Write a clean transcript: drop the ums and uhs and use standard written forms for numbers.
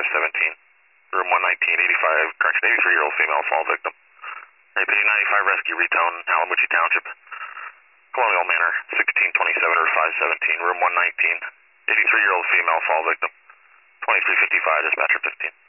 517. Room 119, 85, correction, 83-year-old female fall victim. Rapid 95 rescue, Retone, Alamucci Township. Colonial Manor, 1627 or 517, room 119. 83-year-old female fall victim. 2355, dispatcher 15.